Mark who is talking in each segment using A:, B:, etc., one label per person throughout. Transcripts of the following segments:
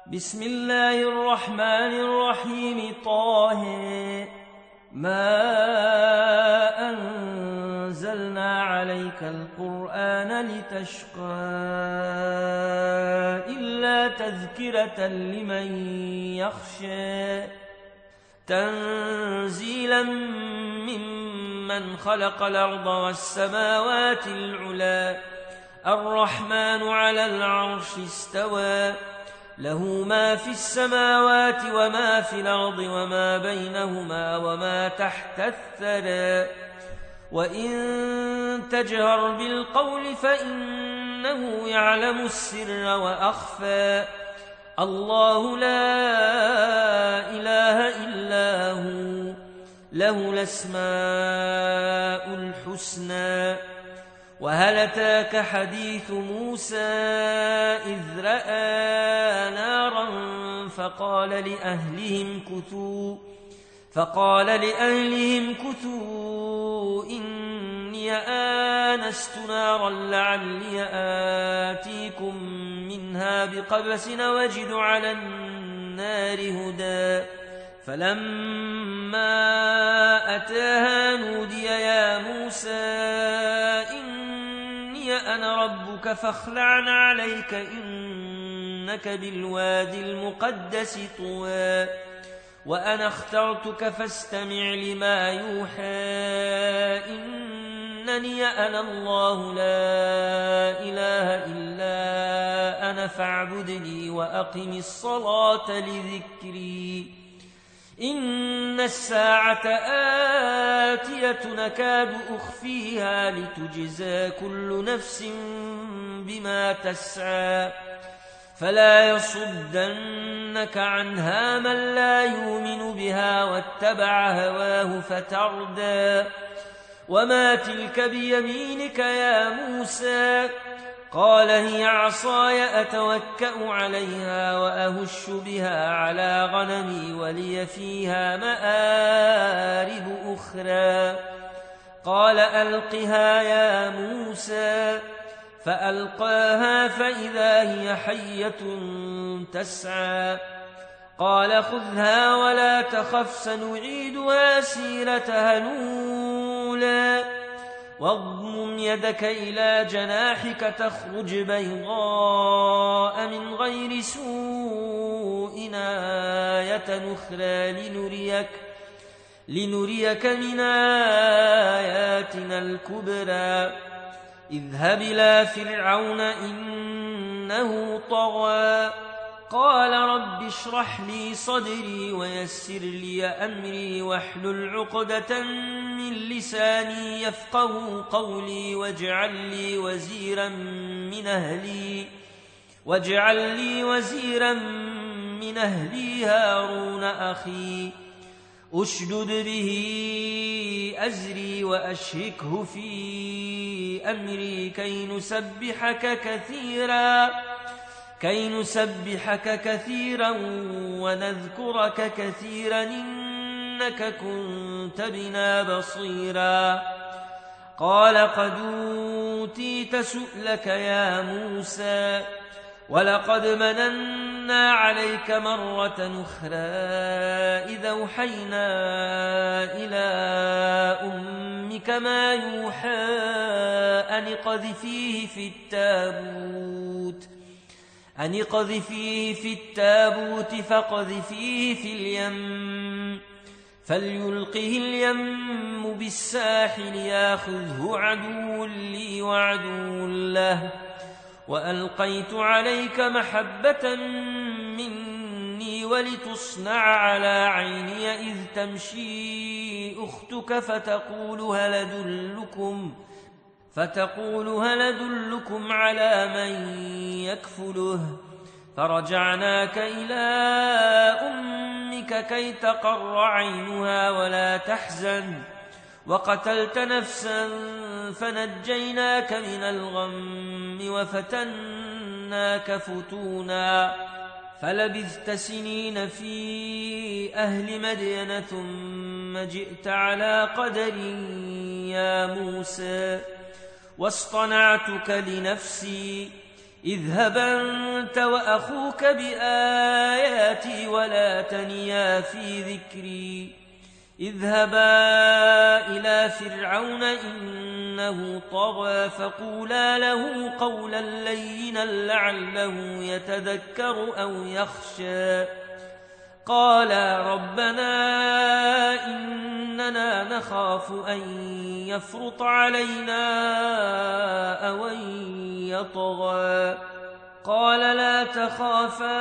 A: بسم الله الرحمن الرحيم طه ما أنزلنا عليك القرآن لتشقى إلا تذكرة لمن يخشى تنزيلا ممن خلق الأرض والسماوات العلى الرحمن على العرش استوى له ما في السماوات وما في الأرض وما بينهما وما تحت الثرى وإن تجهر بالقول فإنه يعلم السر وأخفى الله لا إله إلا هو له الأسماء الحسنى وهل أتاك حديث موسى إذ رأى نارا فقال لأهلهم كثوا إني آنست نارا لعلي آتيكم منها بقبس وجد على النار هدى فلما أتاها نودي يا موسى أنا ربك فاخلع عليك إنك بالوادي المقدس طوى وأنا اخترتك فاستمع لما يوحى إنني أنا الله لا إله إلا أنا فاعبدني وأقم الصلاة لذكري إن الساعة آتية نكاد أخفيها لتجزى كل نفس بما تسعى فلا يصدنك عنها من لا يؤمن بها واتبع هواه فتردى وما تلك بيمينك يا موسى قال هي عصاي أتوكأ عليها وأهش بها على غنمي ولي فيها مآرب أخرى قال ألقها يا موسى فألقاها فإذا هي حية تسعى قال خذها ولا تخف سنعيدها سيرتها الأولى واضمم يدك إلى جناحك تخرج بيضاء من غير سوء آية أخرى لنريك من آياتنا الكبرى اذهب إلى فرعون إنه طغى قال رب اشرح لي صدري ويسر لي أمري واحلل عقدة من لساني يفقه قولي واجعل لي وزيرا من أهلي هارون أخي أشدد به أزري وأشركه في أمري كي نسبحك كثيرا ونذكرك كثيرا إنك كنت بنا بصيرا قال قد أوتيت سؤلك يا موسى ولقد مننا عليك مرة أخرى إذا أوحينا إلى أمك ما يوحى أن اقذفيه في التابوت فاقذفيه في اليم فليلقه اليم بالساحل ياخذه عدو لي وعدو له وألقيت عليك محبة مني ولتصنع على عيني إذ تمشي أختك فتقول هل أدلكم على من يكفله فرجعناك إلى أمك كي تقر عينها ولا تحزن وقتلت نفسا فنجيناك من الغم وفتناك فتونا فلبثت سنين في أهل مدين ثم جئت على قدر يا موسى واصطنعتك لنفسي اذهب أنت وأخوك بآياتي ولا تنيا في ذكري اذهبا إلى فرعون إنه طغى فقولا له قولا لينا لعله يتذكر أو يخشى قالا ربنا إننا نخاف أن يفرط علينا أو أن يطغى قال لا تخافا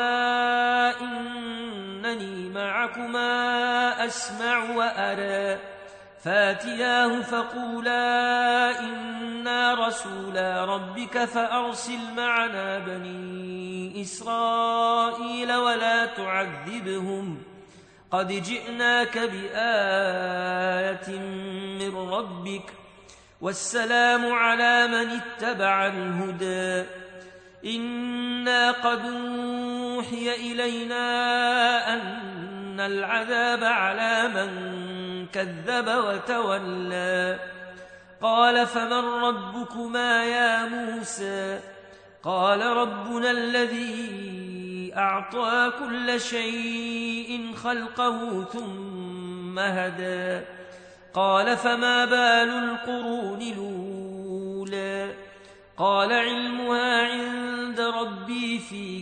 A: إنني معكما أسمع وأرى فاتياه فقولا إنا رسولا ربك فأرسل معنا بني إسرائيل ولا تعذبهم قد جئناك بآية من ربك والسلام على من اتبع الهدى إنا قد أوحي إلينا أن العذاب على من كذب وتولى قال فمن ربكما يا موسى قال ربنا الذي أعطى كل شيء خلقه ثم هدى قال فما بال القرون الأولى قال علمها عند ربي في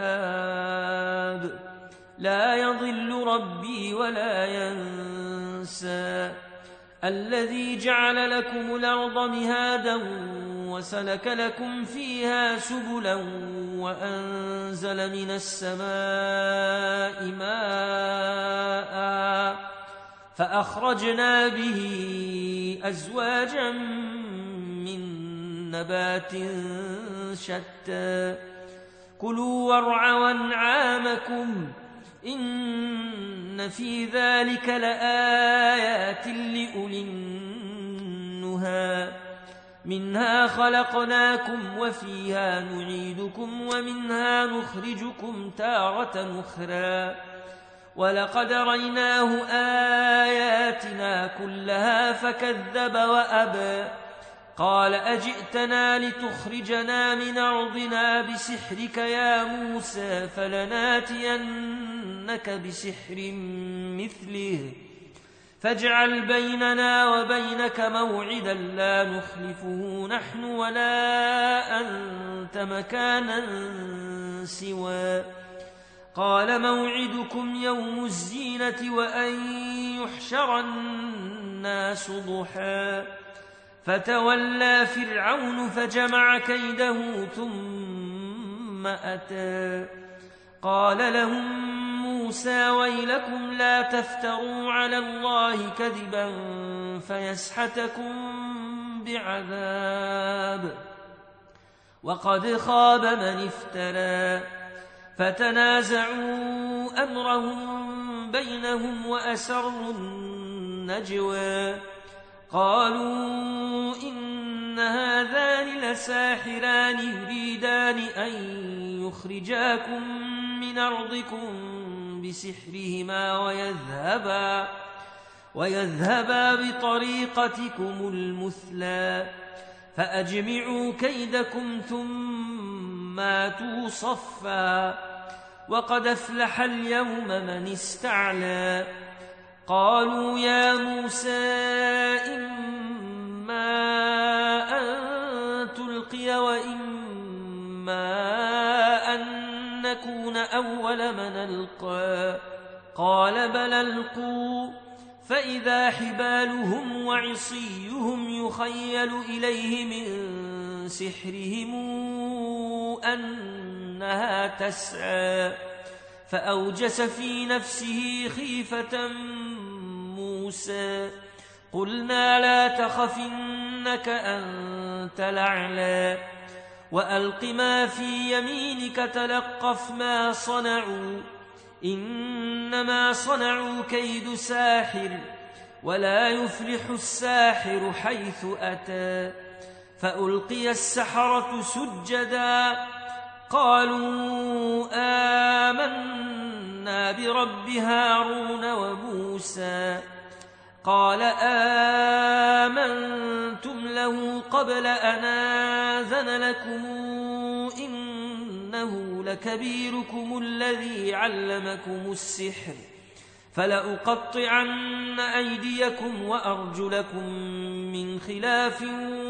A: كتاب لا يضل ربي ولا ينسى الذي جعل لكم الأرض مهادا وسلك لكم فيها سبلا وأنزل من السماء ماء فأخرجنا به أزواجا من نبات شتى كلوا وارعوا أنعامكم إن في ذلك لآيات لأولي النهى منها خلقناكم وفيها نعيدكم ومنها نخرجكم تارة أخرى ولقد ريناه آياتنا كلها فكذب وأبى قال أجئتنا لتخرجنا من أرضنا بسحرك يا موسى فلناتينك بسحر مثله فاجعل بيننا وبينك موعدا لا نخلفه نحن ولا أنت مكانا سوى قال موعدكم يوم الزينة وأن يحشر الناس ضحى فتولى فرعون فجمع كيده ثم أتى قال لهم موسى ويلكم لا تفتروا على الله كذبا فيسحتكم بعذاب وقد خاب من افترى فتنازعوا أمرهم بينهم وأسروا النجوى قالوا إن هذان لساحران يريدان أن يخرجاكم من أرضكم بسحرهما ويذهبا بطريقتكم المثلى فأجمعوا كيدكم ثم آتوا صفا وقد أفلح اليوم من استعلى قالوا يا موسى إما أن تلقي وإما أن نكون أول من ألقى قال بل ألقوا فإذا حبالهم وعصيهم يخيل إليه من سحرهم أنها تسعى فأوجس في نفسه خيفة موسى قلنا لا تخف إنك أنت الأعلى وألق ما في يمينك تلقف ما صنعوا إنما صنعوا كيد ساحر ولا يفلح الساحر حيث أتى فألقي السحرة سجدا قالوا آمنا برب هارون وموسى قال آمنتم له قبل أن آذن لكم إن لكبيركم الذي علمكم السحر فلأقطعن أيديكم وأرجلكم من خلاف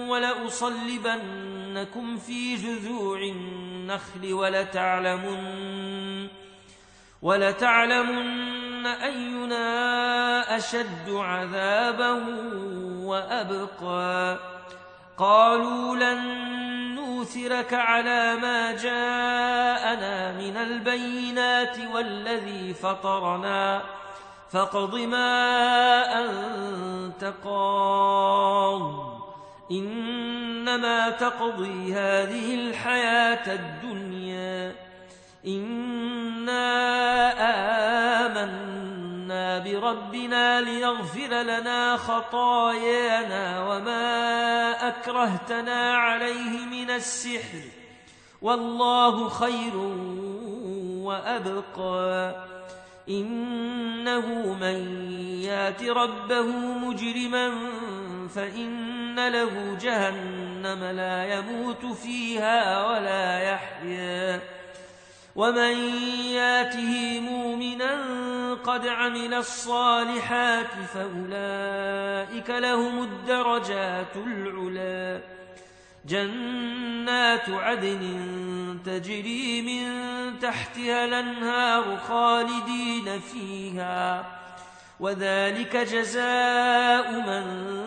A: ولأصلبنكم في جذوع النخل ولتعلمن أينا أشد عذابا وأبقى قالوا لن نؤثرك على ما جاءنا من البينات والذي فطرنا فاقض ما أنت قاض إنما تقضي هذه الحياة الدنيا إنا آمنا بربنا ليغفر لنا خطايانا وما أكرهتنا عليه من السحر والله خير وأبقى إنه من يات ربه مجرما فإن له جهنم لا يموت فيها ولا يحيا ومن ياته مؤمنا قد عمل الصالحات فأولئك لهم الدرجات العلى جنات عدن تجري من تحتها الأنهار خالدين فيها وذلك جزاء من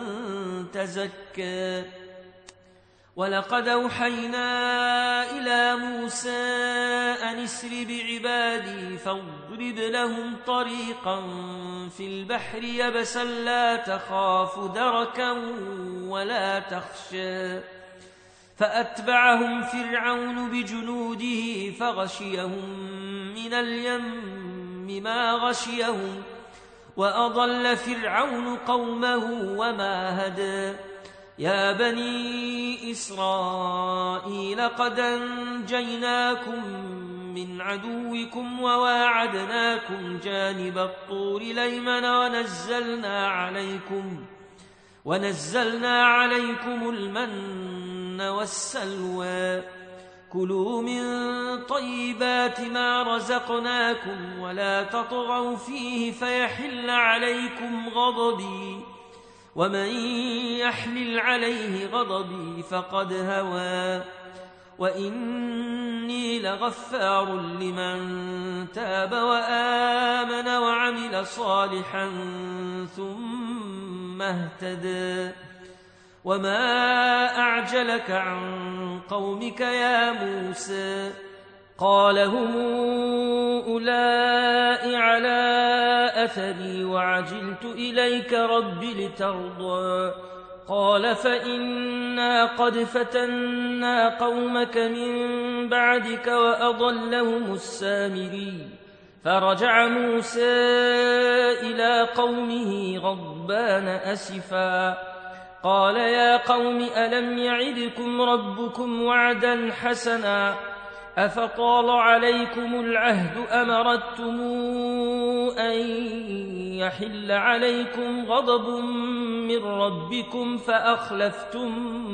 A: تزكى ولقد أوحينا إلى موسى أن اسر بعبادي فاضرب لهم طريقا في البحر يبسا لا تخاف دركا ولا تخشى فأتبعهم فرعون بجنوده فغشيهم من اليم ما غشيهم وأضل فرعون قومه وما هدى يا بني إسرائيل قد أنجيناكم من عدوكم وواعدناكم جانب الطور الأيمن ونزلنا عليكم المن والسلوى كلوا من طيبات ما رزقناكم ولا تطغوا فيه فيحل عليكم غضبي ومن يحلل عليه غضبي فقد هوى وإني لغفار لمن تاب وآمن وعمل صالحا ثم اهتدى وما أعجلك عن قومك يا موسى قال هم أولئك على أثري وعجلت إليك رب لترضى قال فإنا قد فتنا قومك من بعدك وأضلهم السامري فرجع موسى إلى قومه غضبان أسفا قال يا قوم ألم يعدكم ربكم وعدا حسنا أفطال عليكم العهد أمرتم أن يحل عليكم غضب من ربكم فأخلفتم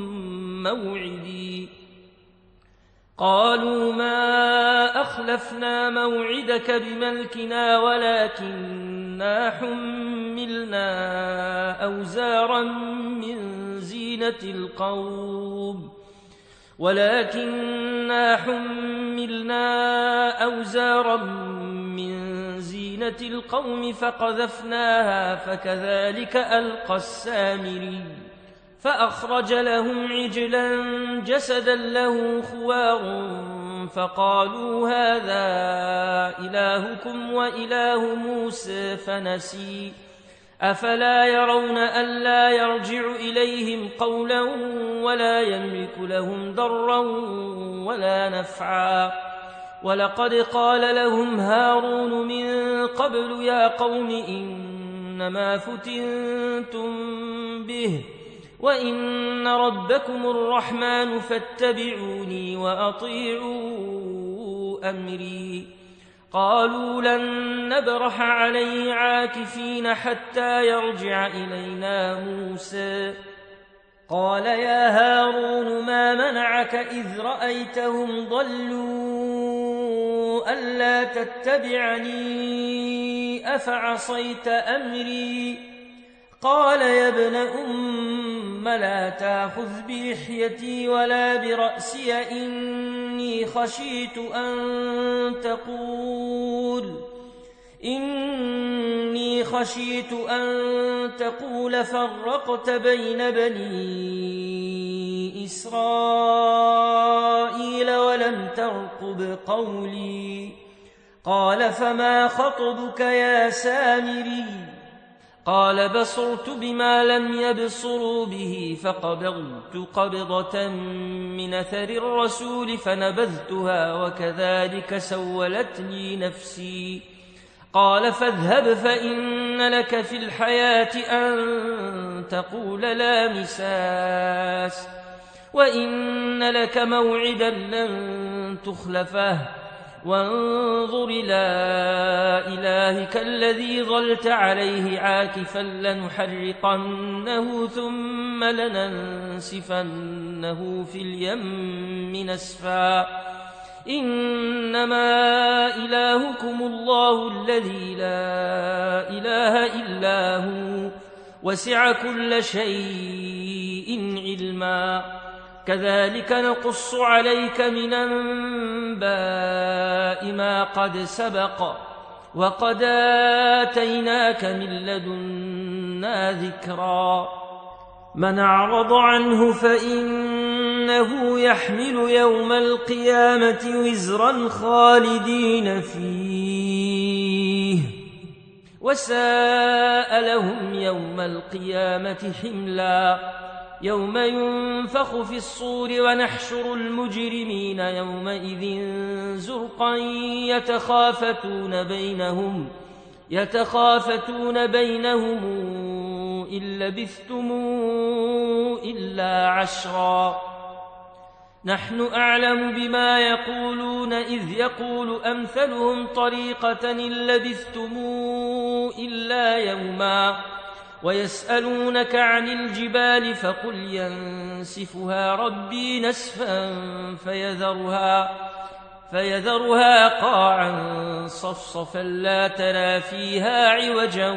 A: موعدي قالوا ما أخلفنا موعدك بملكنا ولكننا حملنا أوزارا من زينة القوم فقذفناها فكذلك ألقى السامري فأخرج لهم عجلا جسدا له خوار فقالوا هذا إلهكم وإله موسى فنسي أفلا يرون ألا يرجع إليهم قولا ولا يملك لهم ضرا ولا نفعا ولقد قال لهم هارون من قبل يا قوم إنما فتنتم به وإن ربكم الرحمن فاتبعوني وأطيعوا أمري قالوا لن نبرح عليه عاكفين حتى يرجع إلينا موسى قال يا هارون ما منعك إذ رأيتهم ضلوا ألا تتبعني أفعصيت أمري قال يا ابن أم لا تأخذ بلحيتي ولا برأسي إني خشيت أن تقول فرقت بين بني إسرائيل ولم ترقب قولي قال فما خطبك يا سامري قال بصرت بما لم يبصروا به فقبضت قبضة من أثر الرسول فنبذتها وكذلك سولت لي نفسي قال فاذهب فإن لك في الحياة أن تقول لا مساس وإن لك موعدا لن تخلفه وانظر إلى إلهك الذي ظلت عليه عاكفا لنحرقنه ثم لننسفنه في اليم نسفا إنما إلهكم الله الذي لا إله إلا هو وسع كل شيء علما كذلك نقص عليك من أنباء ما قد سبق وقد آتيناك من لدنا ذكرا من أعرض عنه فإنه يحمل يوم القيامة وزرا خالدين فيه وساء لهم يوم القيامة حملا يوم ينفخ في الصور ونحشر المجرمين يومئذ زرقا يتخافتون بينهم إن لبثتم إلا عشرا نحن أعلم بما يقولون إذ يقول أمثلهم طريقة إن لبثتم إلا يوما ويسألونك عن الجبال فقل ينسفها ربي نسفا فيذرها قاعا صفصفا لا ترى فيها عوجا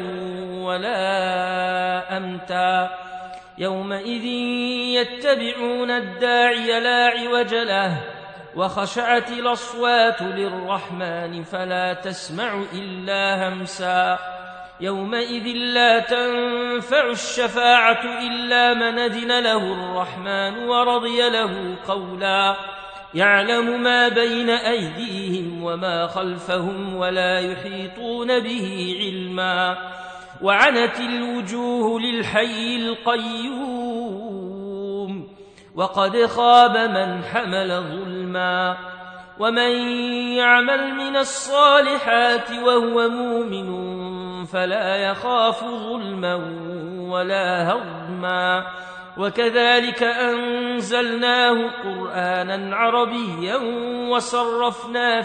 A: ولا أمتا يومئذ يتبعون الداعي لا عوج له وخشعت الأصوات للرحمن فلا تسمع إلا همسا يومئذ لا تنفع الشفاعة إلا من أذن له الرحمن ورضي له قولا يعلم ما بين أيديهم وما خلفهم ولا يحيطون به علما وعنت الوجوه للحي القيوم وقد خاب من حمل ظلما ومن يعمل من الصالحات وهو مؤمن فلا يخاف ظلما ولا هضما وكذلك أنزلناه قرآنا عربيا وصرفنا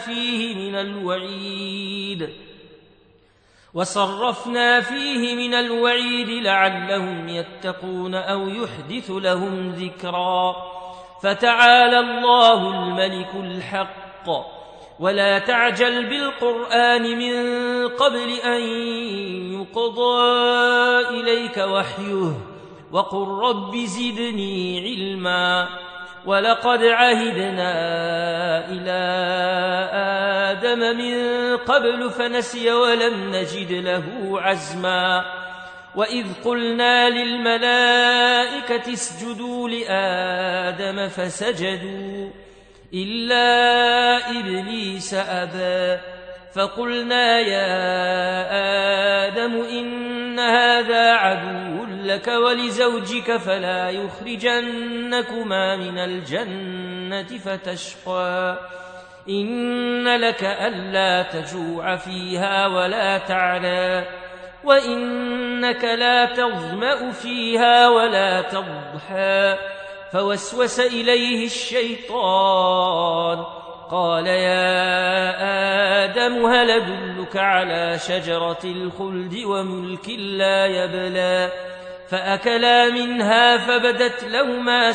A: فيه من الوعيد لعلهم يتقون أو يحدث لهم ذكرا فتعالى الله الملك الحق ولا تعجل بالقرآن من قبل أن يقضى إليك وحيه وقل رب زدني علما ولقد عهدنا إلى آدم من قبل فنسي ولم نجد له عزما وإذ قلنا للملائكة اسجدوا لآدم فسجدوا إلا إبليس أبى فقلنا يا آدم إن هذا عدو لك ولزوجك فلا يخرجنكما من الجنة فتشقى إن لك ألا تجوع فيها ولا تعلى وإنك لا تظمأ فيها ولا تضحى فوسوس إليه الشيطان قال يا آدم هل أدلك على شجرة الخلد وملك لا يبلى فأكلا منها فبدت لهما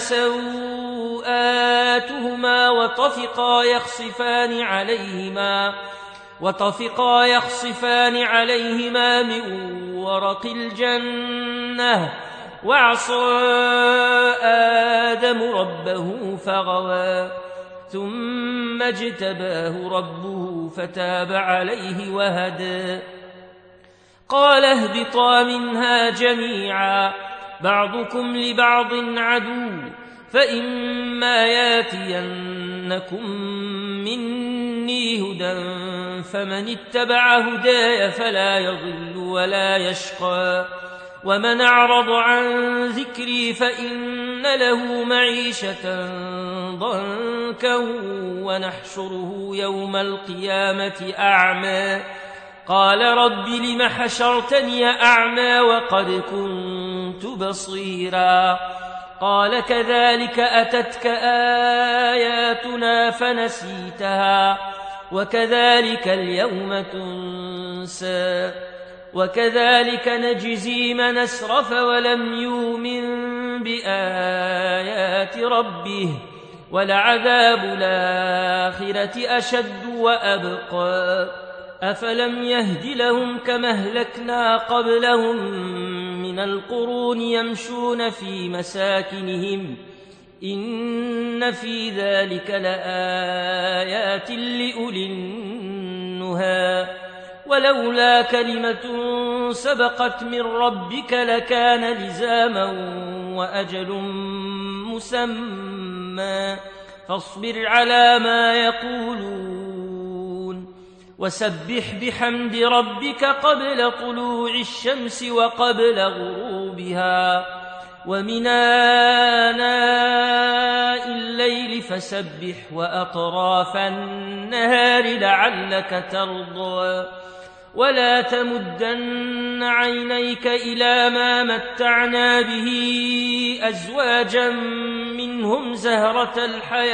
A: سوآتهما وطفقا يخصفان عليهما من ورق الجنة وعصى آدم ربه فغوى ثم اجتباه ربه فتاب عليه وهدى قال اهبطا منها جميعا بعضكم لبعض عدو فإما ياتينكم مني هدى فمن اتبع هداي فلا يضل ولا يشقى ومن أعرض عن ذكري فإن له معيشة ضنكا ونحشره يوم القيامة أعمى قال رب لم حشرتني أعمى وقد كنت بصيرا قال كذلك أتتك آياتنا فنسيتها وكذلك اليوم تنسى وكذلك نجزي من أسرف ولم يؤمن بآيات ربه ولعذاب الآخرة أشد وأبقى أفلم يهد لهم كما أهلكنا قبلهم من القرون يمشون في مساكنهم إن في ذلك لآيات لأولي النهى ولولا كلمة سبقت من ربك لكان لزاما وأجل مسمى فاصبر على ما يقولون وسبح بحمد ربك قبل طلوع الشمس وقبل غروبها ومن آناء الليل فسبح وأطراف النهار لعلك ترضى ولا تمدن عينيك إلى ما متعنا به أزواجا منهم زهرة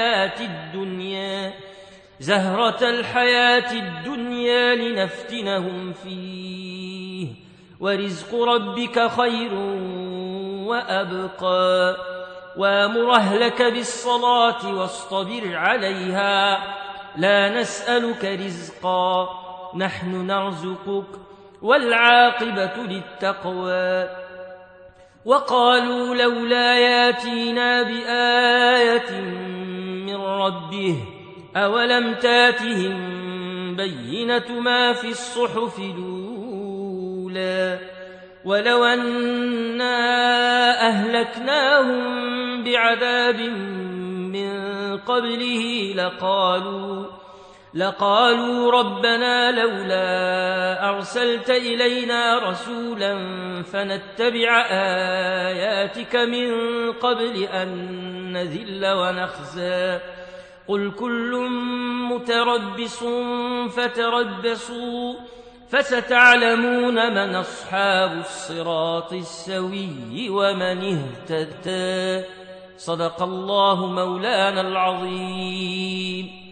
A: الحياة الدنيا لنفتنهم فيه ورزق ربك خير وأبقى وامر أهلك بالصلاة واصطبر عليها لا نسألك رزقا نحن نرزقك والعاقبة للتقوى وقالوا لولا ياتينا بآية من ربه أولم تاتهم بينة ما في الصحف الأولى ولو أنا أهلكناهم بعذاب من قبله لقالوا ربنا لولا أرسلت إلينا رسولا فنتبع آياتك من قبل أن نذل ونخزى قل كل متربص فتربصوا فستعلمون من أصحاب الصراط السوي ومن اهتدى صدق الله مولانا العظيم.